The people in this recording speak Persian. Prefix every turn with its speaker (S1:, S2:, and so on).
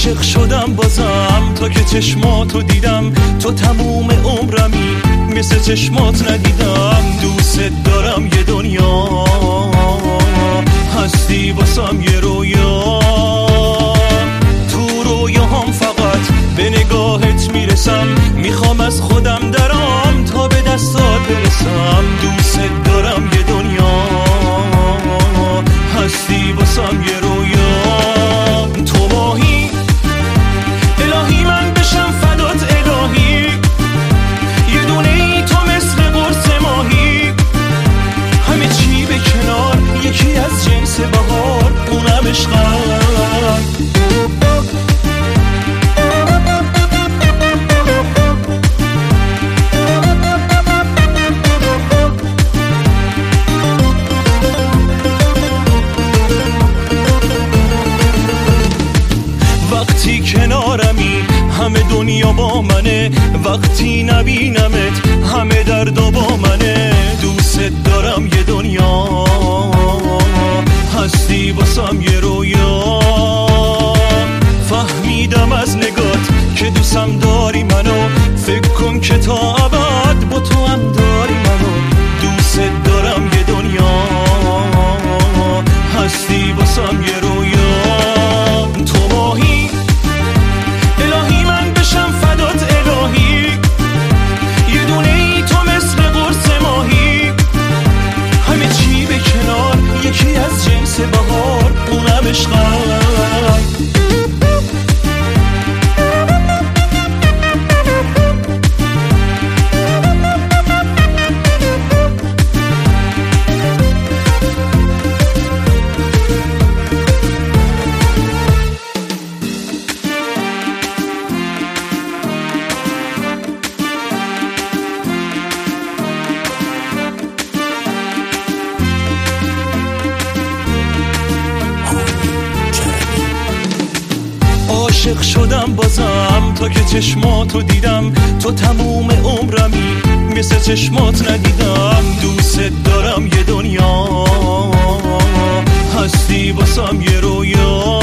S1: عاشق شدم بازم تا که چشماتو دیدم، تو تموم عمرمی مثل چشمات ندیدم. دوست دارم یه دنیا هستی واسم یه رویا، تو رویاهام فقط به نگاهت میرسم، میخوام از خودم درام تا به دستات برسم. دوست دارم یه دنیا هستی واسم یه رویا، تو ماهی الهی من بشم فدات الهی، یه دونه ای تو مثل قرص ماهی، همه چی به کنار یکی از جنس بهار اونم عشقم. وقتی کنارمی همه دنیا با منه، وقتی نبینمت همه دردا با منه. دوست دارم یه دنیا هستی واسم یه رویا، فهمیدم از نگات که دوستم داری منو، فکر کن که تا ابد با تو هم داری منو. دوست دارم یه دنیا هستی واسم یه رویا، تو ماهی الهی من بشم فدات الهی، یه دونه ای تو مثل قرص ماهی، همه چی به کنار یکی از جنس بهار اونم عشقم. عاشق شدم بازم تا که چشماتو دیدم، تو تموم عمرمی مثل چشمات ندیدم. دوست دارم یه دنیا هستی واسم یه رویا،